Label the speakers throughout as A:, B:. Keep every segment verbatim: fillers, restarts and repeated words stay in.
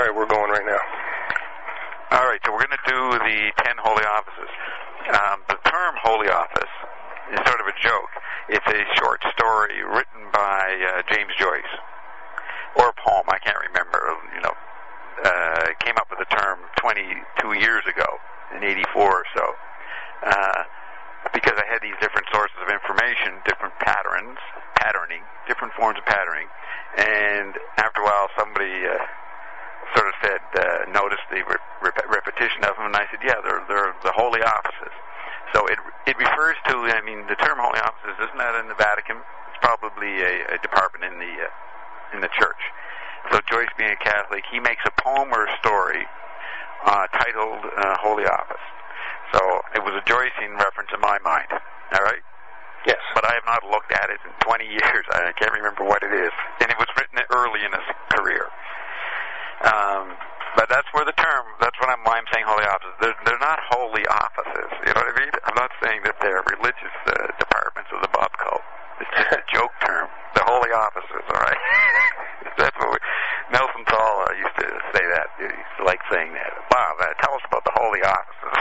A: right, we're going right now.
B: All right, so we're going to do the ten holy offices. Um, the term holy office is sort of a joke. It's a short story written by uh, James Joyce, or a poem, I can't remember. You know, uh, came up with the term twenty-two years ago, in eighty-four or so, uh, because I had these different sources of information, different patterns, patterning, different forms of patterning, and after a while somebody uh, sort of said, uh, noticed the re- rep- repetition of them, and I said, yeah, they're, they're the holy offices. So it it refers to, I mean, the term holy offices isn't that in the Vatican? It's probably a, a department in the uh, in the church. So Joyce, being a Catholic, he makes a poem or a story uh, titled uh, Holy Office. So it was a Joycean reference in my mind. All right.
A: Yes.
B: But I have not looked at it in twenty years. I can't remember what it is, and it was written early in his career. Um, but that's where the term, that's what I'm, why I'm saying holy offices. They're, they're not holy offices, you know what I mean? I'm not saying that they're religious uh, departments of the Bob cult. It's just a joke term. The holy offices, all right? That's what we, Nelson Tall uh, used to say that. He used to like saying that. Bob, uh, tell us about the holy offices.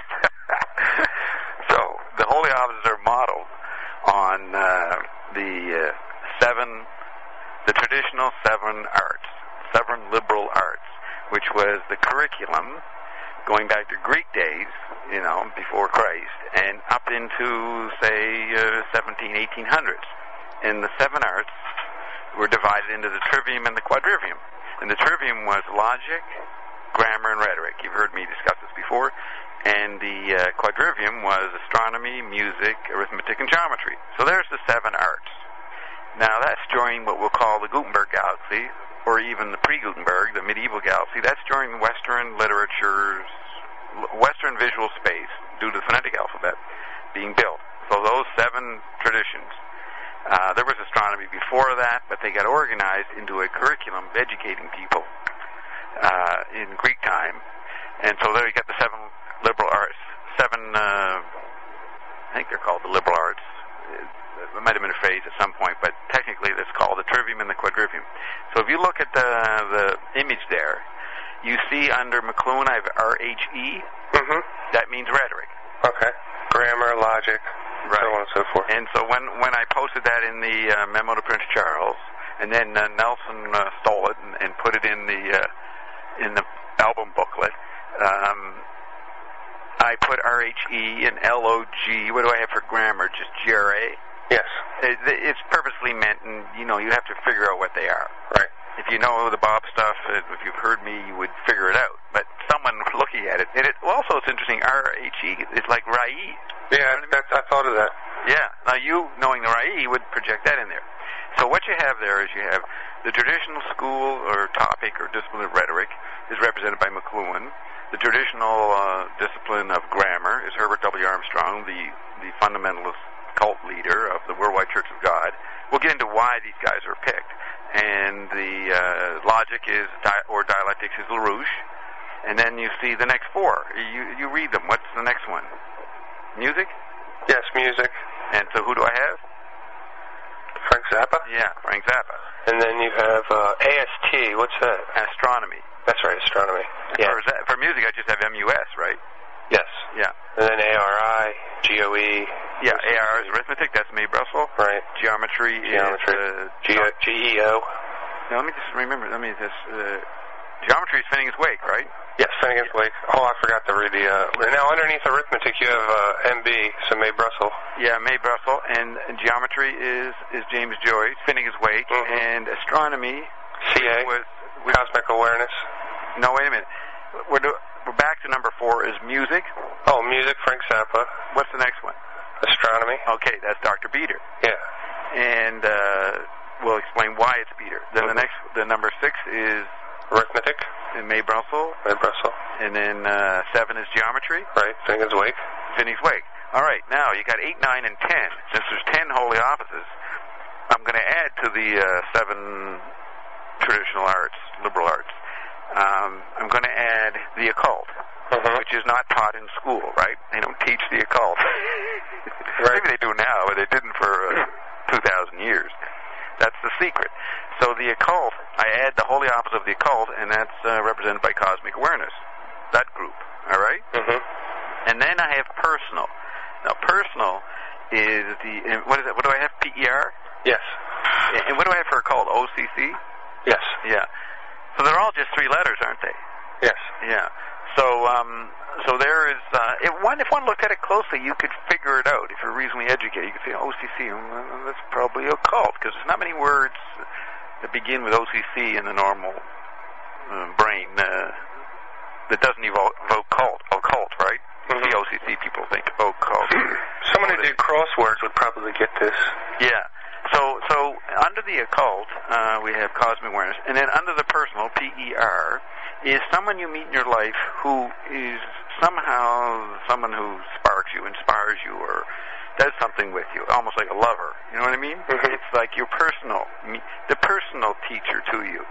B: So, the holy offices are modeled on uh, the uh, seven, the traditional seven arts. Seven liberal arts, which was the curriculum going back to Greek days, you know, before Christ, and up into, say, uh, seventeen, eighteen hundreds. And the seven arts were divided into the trivium and the quadrivium. And the trivium was logic, grammar, and rhetoric. You've heard me discuss this before. And the uh, quadrivium was astronomy, music, arithmetic, and geometry. So there's the seven arts. Now that's during what we'll call the Gutenberg Galaxy, or even the pre-Gutenberg, the medieval galaxy. That's during Western literature's, Western visual space, due to the phonetic alphabet, being built. So those seven traditions. Uh, there was astronomy before that, but they got organized into a curriculum of educating people uh, in Greek time. And so there you got the seven liberal arts. Seven, uh, I think they're called the liberal arts. It might have been a phrase at some point, but technically it's called the trivium and the quadrivium. So if you look at the the image there, you see under McLuhan I have R H E.
A: Mm-hmm.
B: That means rhetoric.
A: Okay. Grammar, logic,
B: right.
A: So on and so forth.
B: And so when, when I posted that in the uh, memo to Prince Charles, and then uh, Nelson uh, stole it and, and put it in the uh, in the album booklet, um, I put R H E and L O G. What do I have for grammar? Just G R A?
A: Yes.
B: It, it's purposely meant, and, you know, you have to figure out what they are.
A: Right.
B: If you know the Bob stuff, if you've heard me, you would figure it out. But someone looking at it, and it also, it's interesting, R H E is like Rai.
A: Yeah, you know that's, I thought of that.
B: Yeah. Now, you, knowing the Rai, would project that in there. So what you have there is you have the traditional school or topic or discipline of rhetoric is represented by McLuhan. The traditional uh, discipline of grammar is Herbert W. Armstrong, the, the fundamentalist cult leader of the Worldwide Church of God. We'll get into why these guys are picked. And the uh, logic is, di- or dialectics is LaRouche. And then you see the next four. You you read them. What's the next one? Music?
A: Yes, music.
B: And so who do I have?
A: Frank Zappa?
B: Yeah, Frank Zappa.
A: And then you have uh, A S T. What's that?
B: Astronomy.
A: That's right, astronomy. Yeah.
B: For, for music, I just have M U S, right?
A: Yes.
B: Yeah.
A: And then A R I, G O E.
B: Yeah, A R is arithmetic. That's May Brussel.
A: Right.
B: Geometry,
A: Geometry.
B: is...
A: Uh, G E O.
B: Now, let me just remember. Let me just... Uh, geometry is Finnegan's Wake, right?
A: Yes, Finnegan's Wake. Oh, I forgot to read the... Uh, now, underneath arithmetic, you have uh, M B, so May Brussel.
B: Yeah, May Brussel. And, and geometry is, is James Joyce, Finnegan's Wake.
A: Mm-hmm.
B: And astronomy...
A: C A.
B: Was, was,
A: Cosmic Awareness.
B: No, wait a minute. We're, do, we're back to number four is music.
A: Oh, music, Frank Zappa.
B: What's the next one?
A: Astronomy.
B: Okay, that's Doctor Beater.
A: Yeah.
B: And uh, we'll explain why it's Beater. Then mm-hmm. the next, the number six is...
A: Arithmetic.
B: And May Brussel.
A: May Brussel.
B: And then uh, seven is geometry.
A: Right, Finnegan's Wake.
B: Finnegan's Wake. All right, now you got eight, nine, and ten. Since there's ten holy offices, I'm going to add to the uh, seven traditional arts, liberal arts. Um, I'm going to add the occult, mm-hmm. which is not taught in school, right? They don't teach the occult.
A: Right.
B: Maybe they do now, but they didn't for uh, two thousand years. That's the secret. So the occult, I add the wholly opposite of the occult, and that's uh, represented by cosmic awareness. That group, all right?
A: Mm-hmm.
B: And then I have personal. Now, personal is the, what is it, what do I have, P E R?
A: Yes.
B: And what do I have for occult, O C C?
A: Yes.
B: Yeah. So they're all just three letters, aren't they?
A: Yes.
B: Yeah. So, um, so there is, uh, if one, if one looked at it closely, you could figure it out. If you're reasonably educated, you could say, O C C, well, that's probably occult, because there's not many words that begin with O C C in the normal uh, brain uh, that doesn't evoke, evoke cult, occult, right?
A: Mm-hmm.
B: The O C C people think occult.
A: Someone who did crosswords would probably get this.
B: Yeah. So, so under the occult, uh, we have cosmic awareness, and then under the personal, P E R, is someone you meet in your life who is somehow someone who sparks you, inspires you, or does something with you, almost like a lover. You know what I mean?
A: Mm-hmm.
B: It's like your personal, the personal teacher to you.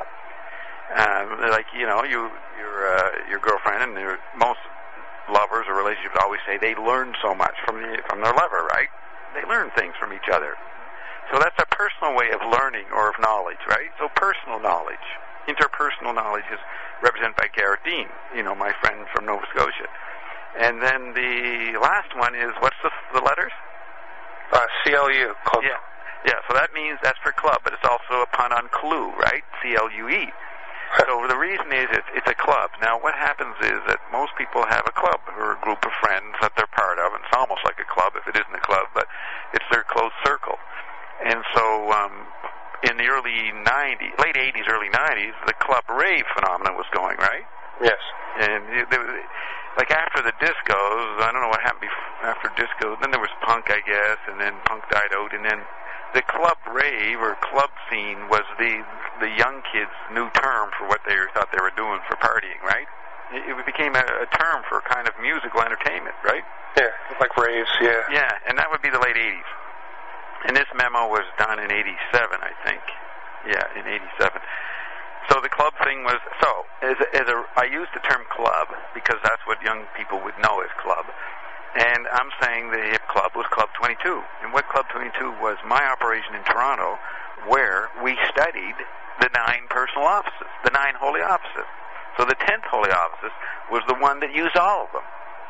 B: Um, like, you know, you, your, uh, your girlfriend and your, most lovers or relationships always say they learn so much from the, from their lover, right? They learn things from each other. So that's a personal way of learning or of knowledge, right? So personal knowledge. Interpersonal knowledge is represented by Garrett Dean, you know, my friend from Nova Scotia. And then the last one is, what's the, the letters?
A: Uh, C L U. Club.
B: Yeah. Yeah, so that means that's for club, but it's also a pun on clue, right? C L U E. So the reason is it's, it's a club. Now, what happens is that most people have a club or a group of friends that they're part of, and it's almost like a club if it isn't a club, but it's their close circle. And so um, in the early nineties, late eighties, early nineties, the club rave phenomenon was going, right?
A: Yes.
B: And it, there was, like after the discos, I don't know what happened before, after disco, then there was punk, I guess, and then punk died out, and then the club rave or club scene was the the young kids' new term for what they thought they were doing for partying, right? It, it became a, a term for kind of musical entertainment, right?
A: Yeah, like raves, yeah.
B: Yeah, and that would be the late eighties. And this memo was done in eighty-seven, I think. Yeah, in eighty-seven. So the club thing was, so, as a, as a, I use the term club because that's what young people would know as club. And I'm saying the hip club was Club twenty-two. And what Club twenty-two was my operation in Toronto, where we studied the nine personal offices, the nine holy offices. So the tenth holy office was the one that used all of them.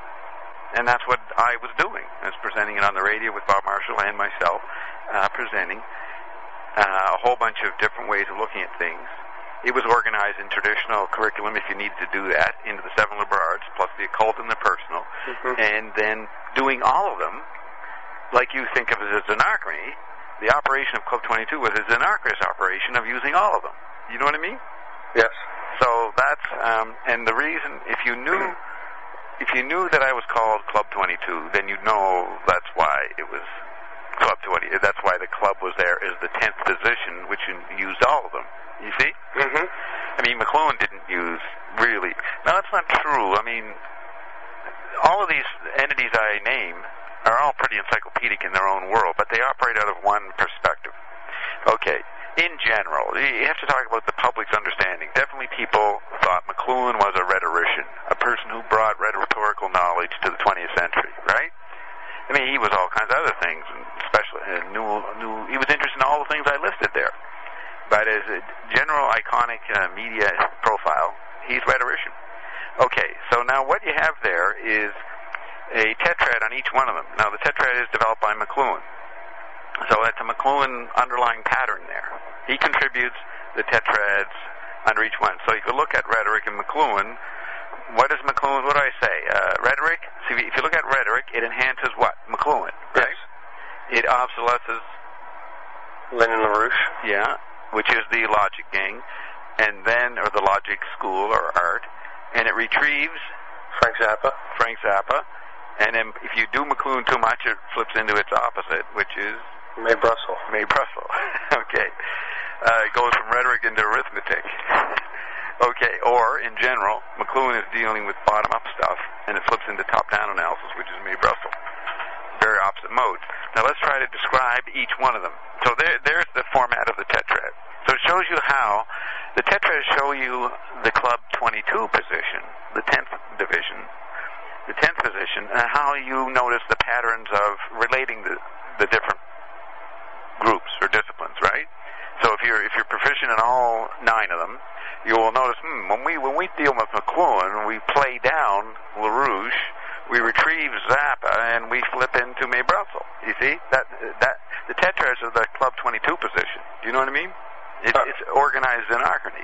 B: And that's what I was doing. I was presenting it on the radio with Bob Marshall and myself, uh, presenting uh, a whole bunch of different ways of looking at things. It was organized in traditional curriculum, if you needed to do that, into the seven liberal arts, plus the occult and the personal, mm-hmm. and then doing all of them, like you think of it as anarchy. The operation of Club twenty-two was a anarchist operation of using all of them. You know what I mean?
A: Yes.
B: So that's, um, and the reason, if you knew, if you knew that I was called Club twenty-two, then you'd know that's why it was Club twenty. That's why the club was there as the tenth position, which used all of them. You see?
A: Mm-hmm.
B: I mean, McLuhan didn't use really. Now, that's not true. I mean, all of these entities I name are all pretty encyclopedic in their own world, but they operate out of one perspective. Okay. In general, you have to talk about the public's understanding. Definitely people thought McLuhan was a rhetorician, a person who brought rhetorical knowledge to the twentieth century, right? I mean, he was all kinds of other things, and especially uh, knew, knew, he was interested in all the things I listed there. But as a general iconic uh, media profile, he's rhetorician. Okay, so now what you have there is a tetrad on each one of them. Now, the tetrad is developed by McLuhan. So it's a McLuhan underlying pattern there. He contributes the tetrads under each one. So you could look at rhetoric and McLuhan. What is McLuhan? What do I say? Uh, rhetoric? See, if you look at rhetoric, it enhances what? McLuhan, right? Yes. It obsolesces
A: Lenin LaRouche.
B: Yeah. Which is the logic gang, and then, or the logic school or art, and it retrieves
A: Frank Zappa.
B: Frank Zappa, and then if you do McLuhan too much, it flips into its opposite, which is
A: May Brussel.
B: May Brussel. Okay. Uh, it goes from rhetoric into arithmetic. Okay, or in general, McLuhan is dealing with bottom-up stuff, and it flips into top-down analysis, which is May Brussel. Very opposite modes. Now let's try to describe each one of them. So there, there's the format of the tetrad. So it shows you how the tetrads show you the Club twenty-two position, the tenth division, the tenth position, and how you notice the patterns of relating the, the different groups or disciplines, right? you're if you're proficient in all nine of them, you will notice hmm, when we when we deal with McLuhan, we play down LaRouche, we retrieve Zappa, and we flip into May-Brussel. You see that that the tetrads are the Club twenty-two position. Do you know what I mean? It's,
A: uh,
B: it's organized anarchy,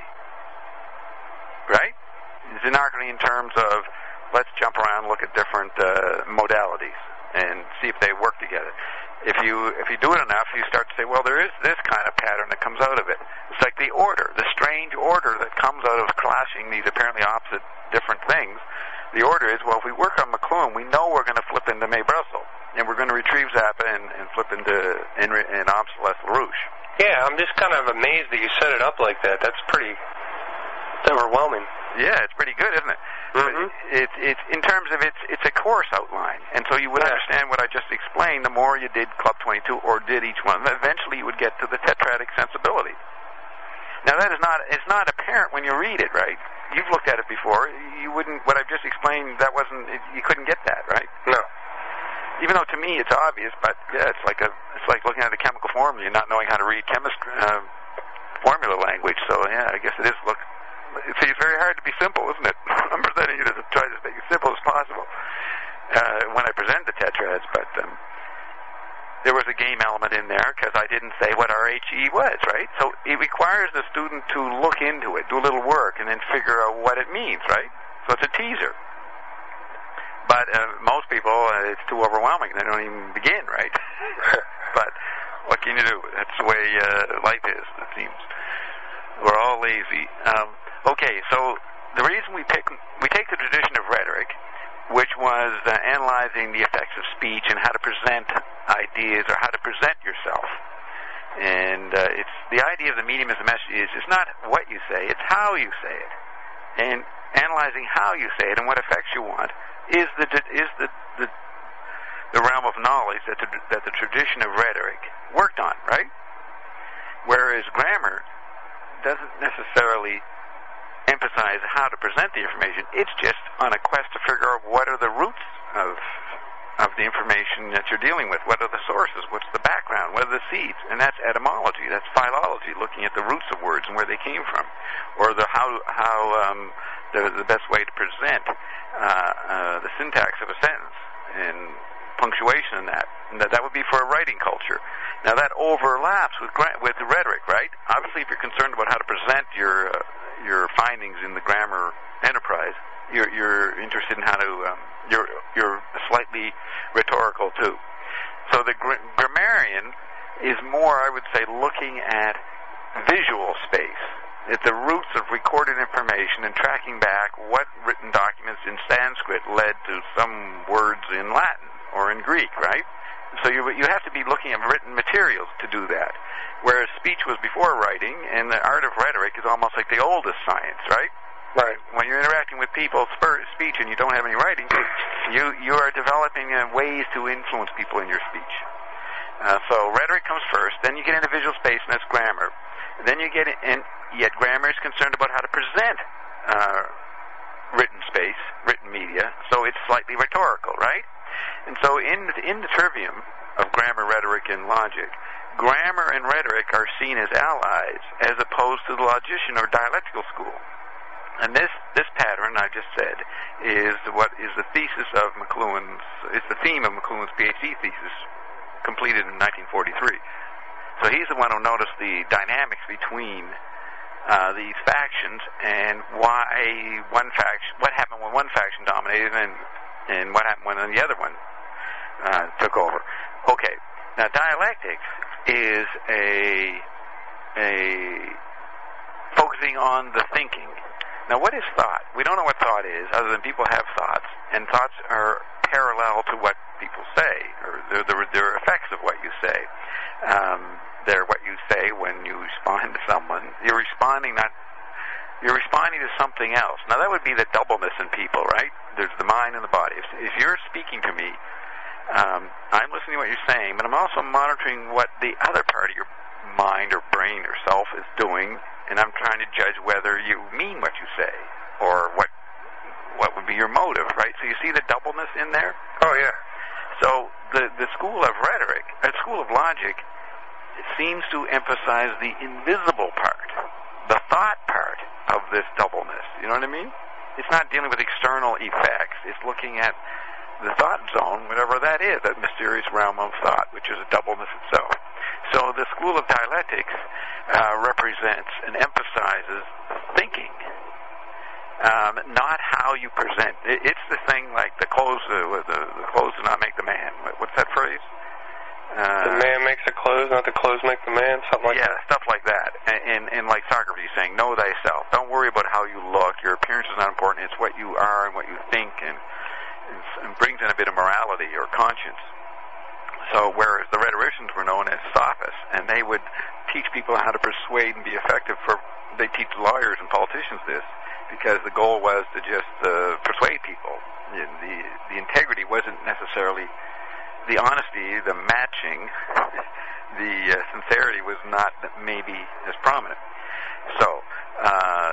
B: right? It's anarchy in terms of let's jump around, look at different uh, modalities, and see if they work together. If you if you do it enough, you start to say, well, there is this kind of pattern that comes out of it. It's like the order, the strange order that comes out of clashing these apparently opposite different things. The order is, well, if we work on McLuhan, we know we're going to flip into May-Brussel, and we're going to retrieve Zappa and, and flip into and, and obsolesce LaRouche.
A: Yeah, I'm just kind of amazed that you set it up like that. That's pretty overwhelming.
B: Yeah, it's pretty good, isn't it?
A: Mm-hmm.
B: It's it's in terms of it's it's a course outline, and so you would
A: yeah.
B: understand what I just explained. The more you did Club twenty-two or did each one, eventually you would get to the tetradic sensibility. Now that is not it's not apparent when you read it, right? You've looked at it before. You wouldn't. What I've just explained, that wasn't. It, you couldn't get that, right?
A: No.
B: Even though to me it's obvious, but yeah, it's like a it's like looking at the chemical formula, and not knowing how to read chemistry uh, formula language. So yeah, I guess it is look. See, it's very hard to be simple, isn't it? I'm presenting it as try to make it simple as possible uh, when I present the tetrads, but um, there was a game element in there because I didn't say what R H E was, right? So it requires the student to look into it, do a little work, and then figure out what it means, right? So it's a teaser. But uh, most people, uh, it's too overwhelming. They don't even begin, right? But what can you do? That's the way uh, life is, it seems. We're all lazy. Um, okay, so the reason we pick, we take the tradition of rhetoric, which was uh, analyzing the effects of speech and how to present ideas or how to present yourself. And uh, it's the idea of the medium as a message is it's not what you say, it's how you say it. And analyzing how you say it and what effects you want is the is the the, the realm of knowledge that the, that the tradition of rhetoric worked on, right? Whereas grammar doesn't necessarily emphasize how to present the information. It's just on a quest to figure out what are the roots of of the information that you're dealing with. What are the sources? What's the background? What are the seeds? And that's etymology. That's philology, looking at the roots of words and where they came from, or the how how um, the the best way to present uh, uh, the syntax of a sentence and punctuation in that. And that that would be for a writing culture. Now that overlaps with gra- with the rhetoric, right? Obviously, if you're concerned about how to present your uh, your findings in the grammar enterprise, you're you're interested in how to um, you're you're slightly rhetorical too. So the gr- grammarian is more, I would say, looking at visual space, at the roots of recorded information and tracking back what written documents in Sanskrit led to some words in Latin or in Greek, right? So you you have to be looking at written materials to do that. Whereas speech was before writing, and the art of rhetoric is almost like the oldest science, right?
A: Right.
B: When you're interacting with people, speech, and you don't have any writing, you you are developing uh, ways to influence people in your speech. Uh, so rhetoric comes first, then you get into visual space, and that's grammar. Then you get in, yet grammar is concerned about how to present uh, written space, written media, so it's slightly rhetorical, right? And so in in the trivium of grammar, rhetoric, and logic, grammar and rhetoric are seen as allies as opposed to the logician or dialectical school. And this this pattern I just said is what is the thesis of McLuhan's, is the theme of McLuhan's PhD thesis completed in nineteen forty-three. So he's the one who noticed the dynamics between uh, these factions and why one faction, what happened when one faction dominated and and what happened when the other one uh, took over. Okay, now dialectics is a a focusing on the thinking. Now, what is thought? We don't know what thought is, other than people have thoughts, and thoughts are parallel to what people say, or they're, they're, they're effects of what you say. Um, they're what you say when you respond to someone. You're responding not. You're responding to something else. Now, that would be the doubleness in people, right? There's the mind and the body. If, if you're speaking to me, um, I'm listening to what you're saying, but I'm also monitoring what the other part of your mind or brain or self is doing, and I'm trying to judge whether you mean what you say or what what would be your motive, right? So you see the doubleness in there?
A: Oh, yeah.
B: So the the school of rhetoric, the school of logic, seems to emphasize the invisible part, the thought part of this doubleness. You know what I mean? It's not dealing with external effects. It's looking at the thought zone, whatever that is, that mysterious realm of thought, which is a doubleness itself. So the school of dialectics uh, represents and emphasizes thinking, um, not how you present. It, it's the thing like the clothes, uh, the, the clothes do not make the man. What's that phrase?
A: Uh, the man makes the clothes, not the clothes make the man, something like
B: yeah,
A: that.
B: Yeah, stuff like that. And, and, and like Socrates saying, know thyself. Don't worry about how you look. Your appearance is not important. It's what you are and what you think, and, and, and brings in a bit of morality or conscience. So whereas the rhetoricians were known as sophists, and they would teach people how to persuade and be effective for, they teach lawyers and politicians this, because the goal was to just uh, persuade people. The, the, the integrity wasn't necessarily... The honesty, the matching, the uh, sincerity was not maybe as prominent. So, uh,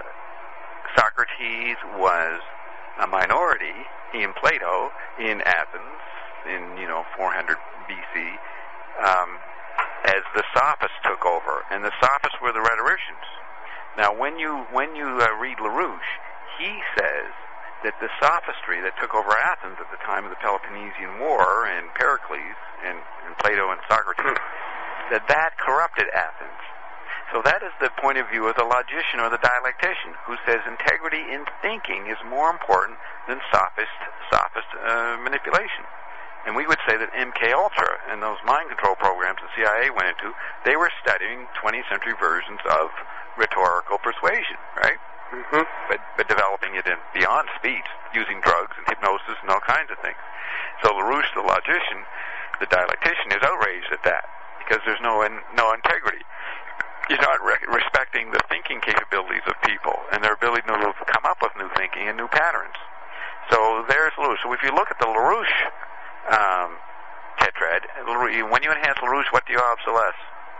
B: Socrates was a minority in Plato, in Athens, in, you know, four hundred B C, um, as the sophists took over. And the sophists were the rhetoricians. Now, when you, when you uh, read LaRouche, he says that the sophistry that took over Athens at the time of the Peloponnesian War and Pericles and, and Plato and Socrates, that that corrupted Athens. So that is the point of view of the logician or the dialectician, who says integrity in thinking is more important than sophist, sophist uh, manipulation. And we would say that M K Ultra and those mind control programs the C I A went into, they were studying twentieth century versions of rhetorical persuasion, right? Mm-hmm. But, but developing it in beyond speech, using drugs and hypnosis and all kinds of things. So LaRouche, the logician, the dialectician, is outraged at that because there's no in, no integrity. He's not re- respecting the thinking capabilities of people and their ability to come up with new thinking and new patterns. So there's LaRouche. So if you look at the LaRouche um, tetrad, when you enhance LaRouche, what do you obsolesce?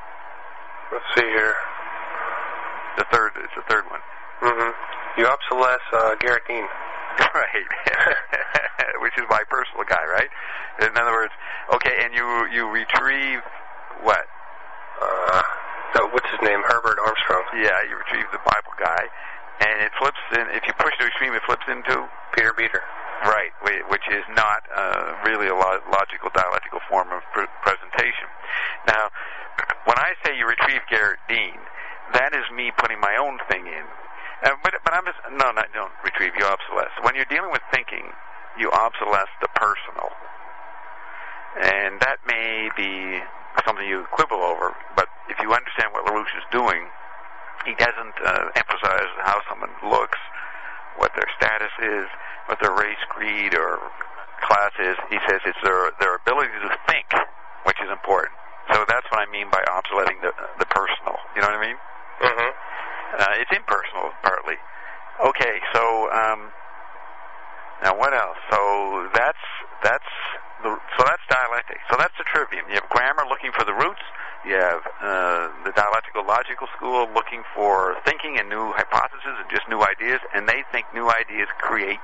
A: Let's see here.
B: The third, it's the third one.
A: Mm-hmm. You obsolesce uh, Garrett Dean.
B: Right. Which is my personal guy, right? In other words, okay, and you you retrieve what?
A: Uh, so what's his name? Herbert Armstrong.
B: Yeah, you retrieve the Bible guy, and it flips in, if you push to extreme, it flips into?
A: Peter Beater.
B: Right, which is not uh, really a logical, dialectical form of pre- presentation. Now, when I say you retrieve Garrett Dean, that is me putting my own thing in. Uh, but but I'm just, no, no, don't retrieve, you obsolesce. When you're dealing with thinking, you obsolesce the personal. And that may be something you quibble over, but if you understand what LaRouche is doing, he doesn't uh, emphasize how someone looks, what their status is, what their race, creed, or class is. He says it's their, their ability to think, which is important. So that's what I mean by obsoleting the, the personal. You know what I mean?
A: Mm-hmm.
B: Uh, it's impersonal, partly. Okay, so um, now what else? So that's that's the so that's dialectic. So that's the trivium. You have grammar looking for the roots. You have uh, the dialectical logical school looking for thinking and new hypotheses and just new ideas, and they think new ideas create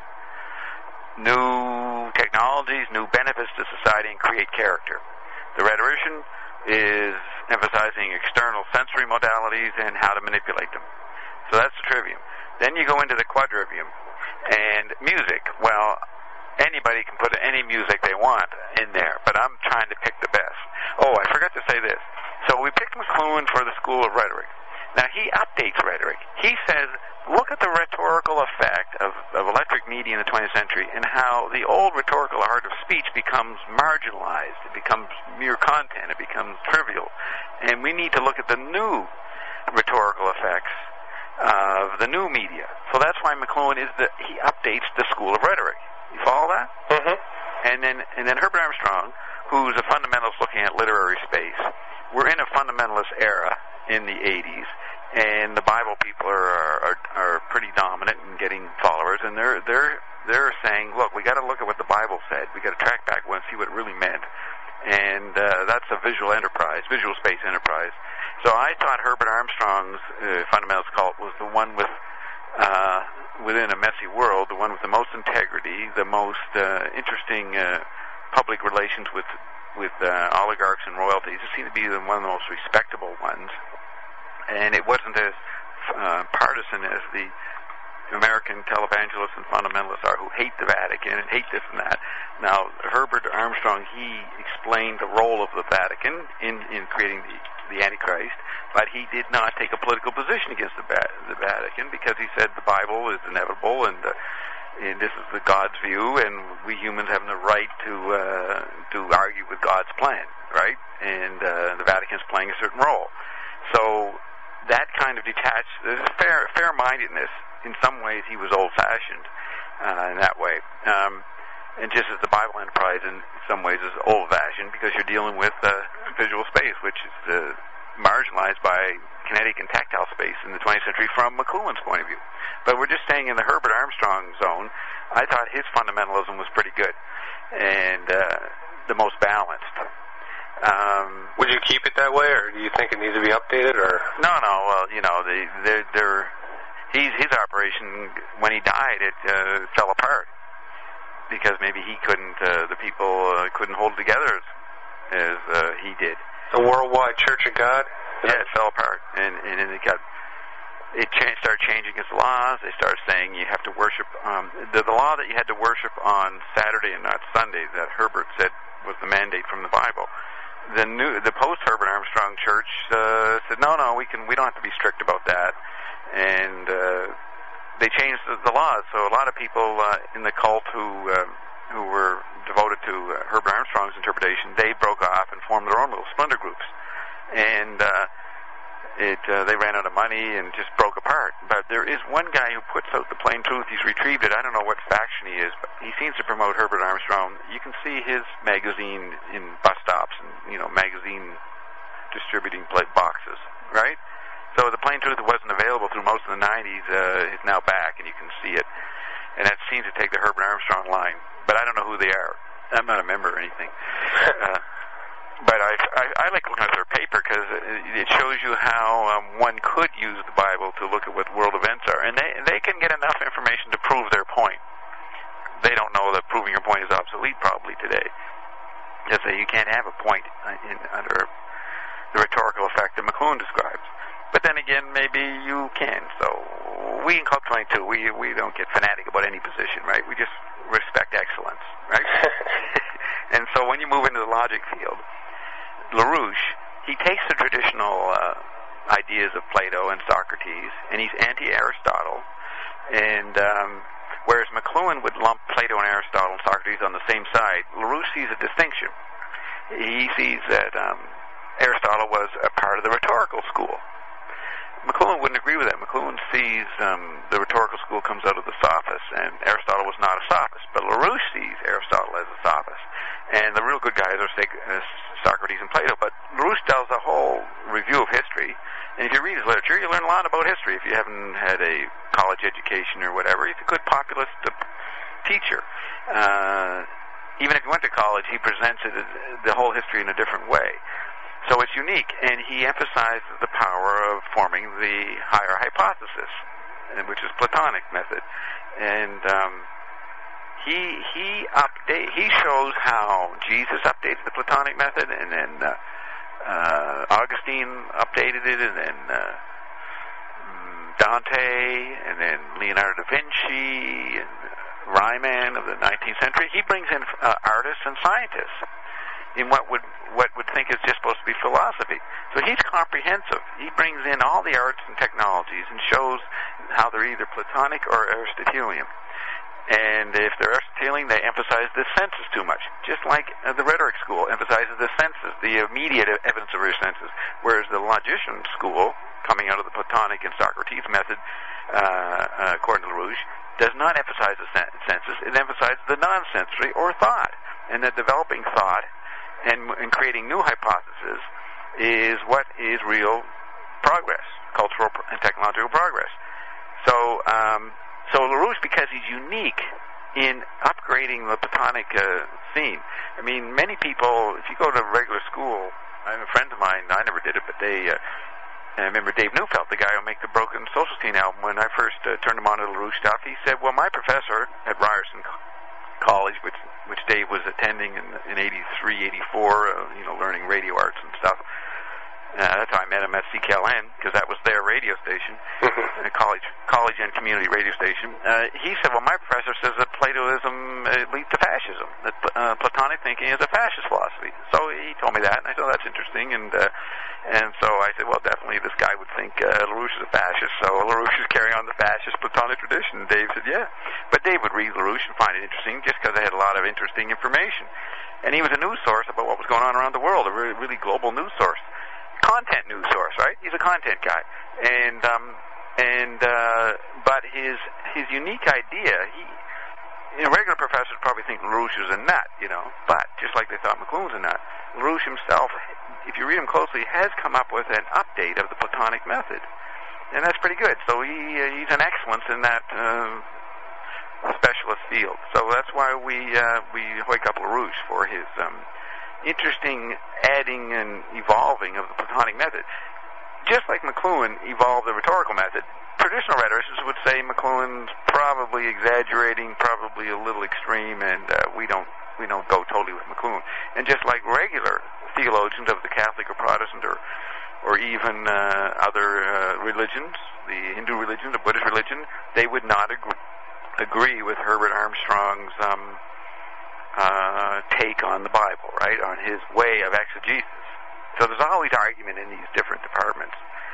B: new technologies, new benefits to society, and create character. The rhetorician is emphasizing external sensory modalities and how to manipulate them. So that's the trivium. Then you go into the quadrivium. And music, well, anybody can put any music they want in there, but I'm trying to pick the best. Oh, I forgot to say this. So we picked McLuhan for the School of Rhetoric. Now, he updates rhetoric. He says, look at the rhetorical effect of, of electric media in the twentieth century and how the old rhetorical art of speech becomes marginalized. It becomes mere content. It becomes trivial. And we need to look at the new rhetorical effects of the new media. So that's why McLuhan is the, he updates the School of Rhetoric. You follow that?
A: Mm-hmm.
B: And then, and then Herbert Armstrong, who's a fundamentalist looking at literary space. We're in a fundamentalist era in the eighties, and the Bible people are, are are pretty dominant in getting followers, and they're they're they're saying, look, we got to look at what the Bible said. We got to track back and see what it really meant, and uh, that's a visual enterprise, visual space enterprise. So I thought Herbert Armstrong's uh, fundamentalist cult was the one with uh, within a messy world, the one with the most integrity, the most uh, interesting uh, public relations with with uh, oligarchs and royalties. It seemed to be one of the most respectable ones, and it wasn't as uh, partisan as the American televangelists and fundamentalists are, who hate the Vatican and hate this and that. Now, Herbert Armstrong, he explained the role of the Vatican in, in creating the, the Antichrist, but he did not take a political position against the, the Vatican, because he said the Bible is inevitable, and, uh, and this is the God's view, and we humans have the right to uh, to argue with God's plan, right? And uh, the Vatican is playing a certain role. So that kind of detached, there's a fair, fair-mindedness. In some ways, he was old-fashioned uh, in that way. Um, and just as the Bible Enterprise in some ways is old-fashioned, because you're dealing with uh, visual space, which is uh, marginalized by kinetic and tactile space in the twentieth century from McLuhan's point of view. But we're just staying in the Herbert Armstrong zone. I thought his fundamentalism was pretty good and uh, the most balanced. Um,
A: Would you keep it that way, or do you think it needs to be updated? Or
B: no, no. Well, you know, they, they're, they're He's, his operation, when he died, it uh, fell apart because maybe he couldn't, uh, the people uh, couldn't hold it together as, as uh, he did.
A: The Worldwide Church of God?
B: Yeah, it fell apart, and, and then it got, it changed, started changing its laws. They started saying you have to worship, um, the, the law that you had to worship on Saturday and not Sunday, that Herbert said was the mandate from the Bible. The new, the post-Herbert Armstrong Church uh, said, no, no, we can, we don't have to be strict about that. And uh, they changed the, the laws. So a lot of people uh, in the cult who uh, who were devoted to uh, Herbert Armstrong's interpretation, they broke off and formed their own little splinter groups. And uh, it uh, they ran out of money and just broke apart. But there is one guy who puts out the plain truth. He's retrieved it. I don't know what faction he is, but he seems to promote Herbert Armstrong. You can see his magazine in bus stops and, you know, magazine distributing plate boxes, right? So the plain truth that wasn't available through most of the nineties uh, is now back, and you can see it. And that seems to take the Herbert Armstrong line. But I don't know who they are. I'm not a member or anything. Uh, but I, I, I like looking at their paper because it shows you how um, one could use the Bible to look at what world events are. And they, they can get enough information to prove their point. They don't know that proving your point is obsolete probably today. Just say you can't have a point in, under the rhetorical effect that McLuhan describes. But then again, maybe you can. So we in Club twenty-two, we we don't get fanatic about any position, right? We just respect excellence, right? And so when you move into the logic field, LaRouche, he takes the traditional uh, ideas of Plato and Socrates, and he's anti-Aristotle. And um, whereas McLuhan would lump Plato and Aristotle and Socrates on the same side, LaRouche sees a distinction. He sees that um, Aristotle was a part of the rhetorical school. McLuhan wouldn't agree with that. McLuhan sees um, the rhetorical school comes out of the sophists, and Aristotle was not a sophist. But LaRouche sees Aristotle as a sophist. And the real good guys are uh, Socrates and Plato. But LaRouche does a whole review of history. And if you read his literature, you learn a lot about history. If you haven't had a college education or whatever, he's a good populist uh, teacher. Uh, even if he went to college, he presents it, the whole history in a different way. So it's unique, and he emphasizes the power of forming the higher hypothesis, which is Platonic method. And um, he he update he shows how Jesus updated the Platonic method, and then uh, uh, Augustine updated it, and then uh, Dante, and then Leonardo da Vinci, and Riemann of the nineteenth century. He brings in uh, artists and scientists in what would what would think is just supposed to be philosophy. So he's comprehensive. He brings in all the arts and technologies and shows how they're either Platonic or Aristotelian. And if they're Aristotelian, they emphasize the senses too much, just like uh, the rhetoric school emphasizes the senses, the immediate evidence of your senses, whereas the logician school, coming out of the Platonic and Socrates method, uh, uh, according to LaRouche, does not emphasize the sen- senses. It emphasizes the non-sensory or thought, and that developing thought and, and creating new hypotheses is what is real progress, cultural and technological progress. So, um, so LaRouche, because he's unique in upgrading the Platonic uh, scene. I mean, many people, if you go to regular school, I have a friend of mine, I never did it, but they, uh, I remember Dave Neufeld, the guy who made the Broken Social Scene album, when I first uh, turned him on to LaRouche stuff, he said, well, my professor at Ryerson College, which which Dave was attending in, in eighty-three, eighty-four, uh, you know, learning radio arts and stuff. Uh, that's how I met him at C K L N, because that was their radio station, a college college and community radio station. Uh, he said, well, my professor says that Platoism uh, leads to fascism, that uh, Platonic thinking is a fascist philosophy. So he told me that, and I said, oh, that's interesting. And uh, and so I said, well, definitely this guy would think uh, LaRouche is a fascist, so LaRouche is carrying on the fascist Platonic tradition. And Dave said, yeah. But Dave would read LaRouche and find it interesting just because it had a lot of interesting information. And he was a news source about what was going on around the world, a really, really global news source. Content news source, right? He's a content guy, and um, and uh, but his his unique idea, he, you know, regular professors probably think LaRouche is a nut, you know, but just like they thought McLuhan's a nut, LaRouche himself, if you read him closely, has come up with an update of the Platonic method, and that's pretty good. So he uh, he's an excellence in that uh, specialist field. So that's why we uh, we hoik up LaRouche for his. Um, interesting adding and evolving of the Platonic method. Just like McLuhan evolved the rhetorical method, traditional rhetoricians would say McLuhan's probably exaggerating, probably a little extreme, and uh, we don't we don't go totally with McLuhan. And just like regular theologians of the Catholic or Protestant or or even uh, other uh, religions, the Hindu religion, the Buddhist religion, they would not agree, agree with Herbert Armstrong's um, Uh, take on the Bible, right, on his way of exegesis. So there's always argument in these different departments.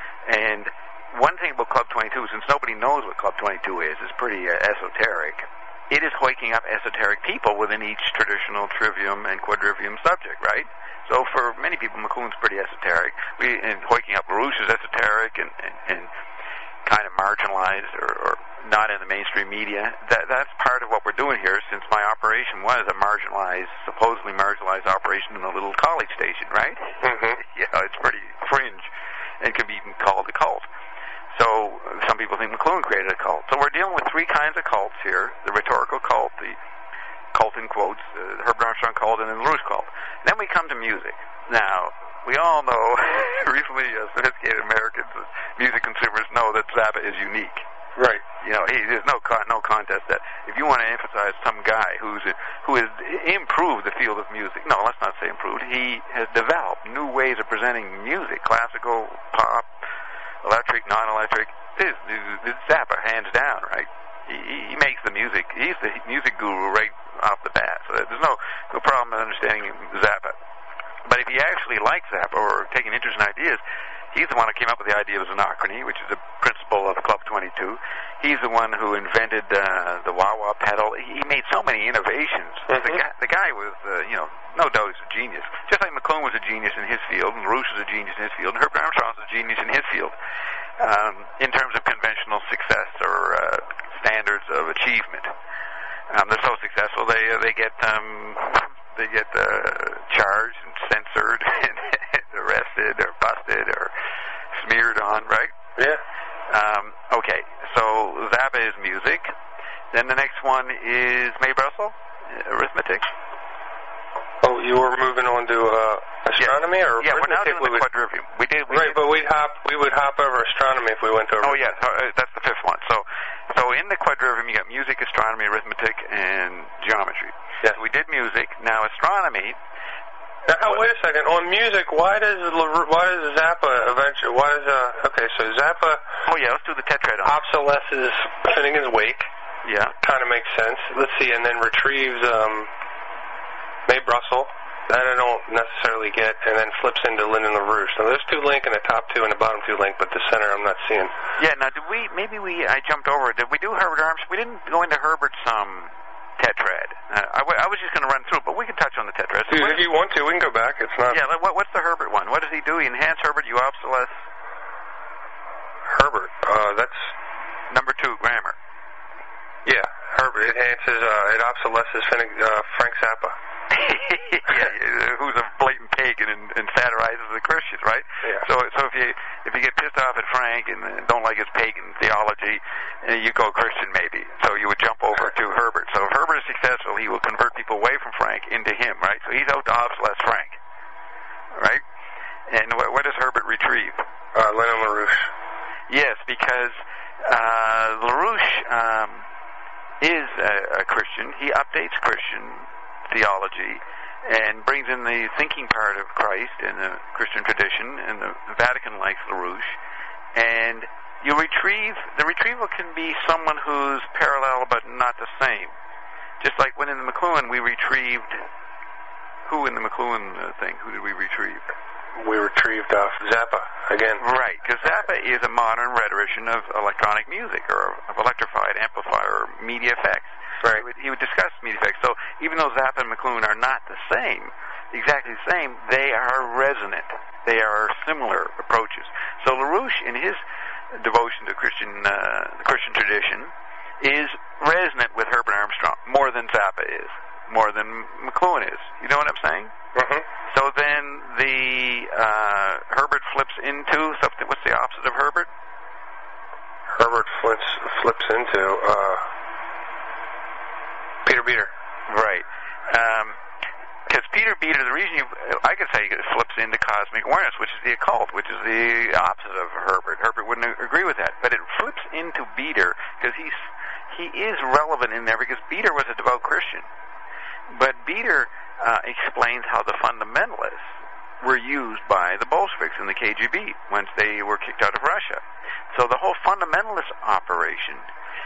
B: And one thing about Club twenty-two, since nobody knows what Club twenty-two is, it's pretty uh, esoteric, it is hoiking up esoteric people within each traditional trivium and quadrivium subject, right? So for many people, McLuhan's pretty esoteric. We, and hoiking up LaRouche is esoteric and, and, and kind of marginalized or, or not in the mainstream media. That that's part of what we're doing here, since my operation was a marginalized, supposedly marginalized operation in a little college station, right?
A: Mm-hmm.
B: Yeah, it's pretty fringe and can be even called a cult. So some people think McLuhan created a cult. So we're dealing with three kinds of cults here: the rhetorical cult, the cult in quotes, uh, the Herbert Armstrong cult, and then the LaRouche cult. Then we come to music. Now, we all know, recently, uh, sophisticated Americans, uh, music consumers know that Zappa is unique.
A: Right.
B: You know, he, there's no con- no contest that if you want to emphasize some guy who's a, who has improved the field of music, no, let's not say improved, he has developed new ways of presenting music, classical, pop, electric, non-electric. This is Zappa, hands down, right? He, he makes the music. He's the music guru right off the bat. So there's no no problem in understanding Zappa. But if you actually like Zappa or take an interest in ideas, he's the one who came up with the idea of xenochrony, which is a principle of Club twenty-two. He's the one who invented uh, the wah-wah pedal. He made so many innovations. Mm-hmm. The guy, the guy was, uh, you know, no doubt he's a genius. Just like McLuhan was a genius in his field, and LaRouche was a genius in his field, and Herbert Armstrong was a genius in his field, um, in terms of conventional success or uh, standards of achievement. Um, they're so successful, they uh, they get um, they get uh, charged and censored and arrested or busted or smeared on, right?
A: Yeah.
B: Um, okay, so Zappa is music. Then the next one is May Brussel, arithmetic.
A: Oh, you were moving on to uh, astronomy,
B: yeah.
A: or
B: yeah, we're now doing
A: we
B: the
A: would,
B: quadrivium. We did, we
A: right,
B: did,
A: but we'd hop. We would hop over astronomy if we went to.
B: Oh, yeah, uh, that's the fifth one. So, so in the quadrivium, you got music, astronomy, arithmetic, and geometry.
A: Yes.
B: So we did music. Now astronomy.
A: Now, wait a second. On music, why does why does Zappa eventually? Why does uh? Okay, so Zappa.
B: Oh yeah, let's do the tetrad on.
A: Obsolesces Finnegan's Wake.
B: Yeah.
A: Kind of makes sense. Let's see, and then retrieves um, May Brussel. That I don't necessarily get, and then flips into Lyndon LaRouche. So there's two link, and the top two and the bottom two link, but the center I'm not seeing.
B: Yeah. Now, did we? Maybe we. I jumped over. Did we do Herbert Armstrong? We didn't go into Herbert's um. tetrad. Uh, I, w- I was just going to run through, but we can touch on the tetrad. So
A: Dude, if you want to, we can go back. It's not.
B: Yeah. What, what's the Herbert one? What does he do? He enhance Herbert. You obsolesce.
A: Herbert. Uh, that's
B: number two. Grammar.
A: Yeah, Herbert. It enhances. Uh, it obsolesces Finnig- uh, Frank Zappa.
B: Yeah, who's a blatant pagan and, and satirizes the Christians, right?
A: Yeah.
B: So, so if you if you get pissed off at Frank and don't like his pagan theology, you go Christian maybe. So you would jump over to Herbert. So if Herbert is successful, he will convert people away from Frank into him, right? So he's out to obsolesce Frank, right? And what, what does Herbert retrieve?
A: Uh, Lyndon LaRouche.
B: Yes, because uh, LaRouche um, is a, a Christian. He updates Christian theology and brings in the thinking part of Christ and the Christian tradition, and the Vatican likes LaRouche, and you retrieve, the retrieval can be someone who's parallel but not the same. Just like when in the McLuhan we retrieved, who in the McLuhan uh, thing, who did we retrieve?
A: We retrieved off Zappa, again.
B: Right, because Zappa is a modern rhetorician of electronic music, or of electrified amplifier or media effects.
A: Right.
B: He would, he would discuss media effects. So even though Zappa and McLuhan are not the same, exactly the same, they are resonant. They are similar approaches. So LaRouche, in his devotion to Christian, uh, the Christian tradition, is resonant with Herbert Armstrong more than Zappa is, more than McLuhan is. You know what I'm saying?
A: Mm-hmm.
B: So then the uh, Herbert flips into something. What's the opposite of Herbert?
A: Herbert flips flips into uh, Peter Beater.
B: Right. Because um, Peter Beater, the reason you, I could say it flips into cosmic awareness, which is the occult, which is the opposite of Herbert. Herbert wouldn't agree with that, but it flips into Beater because he's he is relevant in there because Beater was a devout Christian, but Beater Uh, explains how the fundamentalists were used by the Bolsheviks and the K G B once they were kicked out of Russia. So the whole fundamentalist operation,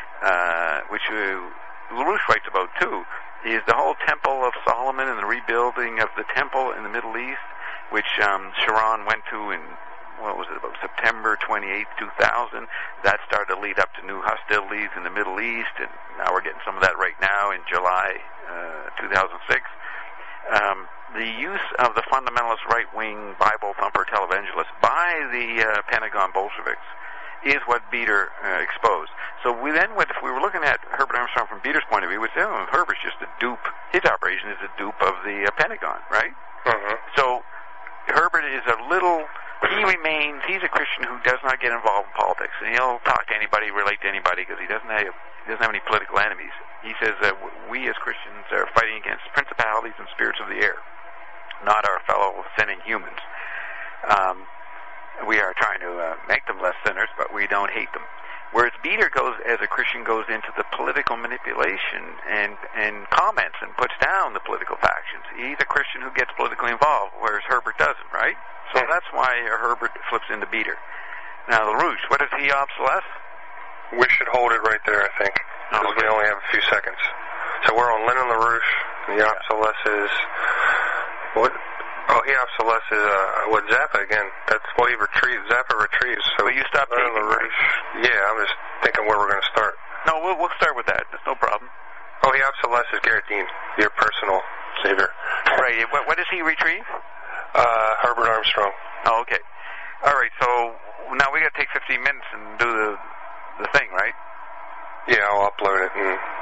B: uh, which uh, LaRouche writes about too, is the whole Temple of Solomon and the rebuilding of the temple in the Middle East, which um, Sharon went to in, what was it, about September twenty-eighth, two thousand. That started to lead up to new hostilities in the Middle East, and now we're getting some of that right now in July uh, two thousand six. Um, the use of the fundamentalist right-wing Bible thumper televangelists by the uh, Pentagon Bolsheviks is what Beater uh, exposed. So we then, would, if we were looking at Herbert Armstrong from Beater's point of view, we'd say, oh, Herbert's just a dupe. His operation is a dupe of the uh, Pentagon, right?
A: Mm-hmm.
B: So Herbert is a little, he remains, he's a Christian who does not get involved in politics. And he'll talk to anybody, relate to anybody, because he doesn't have, he doesn't have any political enemies. He says that we as Christians are fighting against principalities and spirits of the air, not our fellow sinning humans. Um, we are trying to uh, make them less sinners, but we don't hate them. Whereas Beater goes, as a Christian, goes into the political manipulation and, and comments and puts down the political factions. He's a Christian who gets politically involved, whereas Herbert doesn't, right? So that's why Herbert flips into Beater. Now, LaRouche, what does he obsolesce?
A: We should hold it right there, I think, because
B: okay.
A: we only have a few seconds. So we're on Lennon LaRouche. The
B: yeah.
A: obsolesces. What? Oh, he obsolesces uh, what Zappa again. That's what he retrieves. Zappa retrieves. So
B: well, you stopped
A: Lennon
B: taking
A: LaRouche. Right? Yeah, I'm just thinking where we're going to start.
B: No, we'll we'll start with that. That's no problem.
A: Oh, he obsolesces Garrett Dean, your personal savior.
B: Right. What, what does he retrieve?
A: Uh, Herbert Armstrong.
B: Oh, okay. All right. So now we got to take fifteen minutes and do the the thing, right?
A: Yeah, I'll upload it and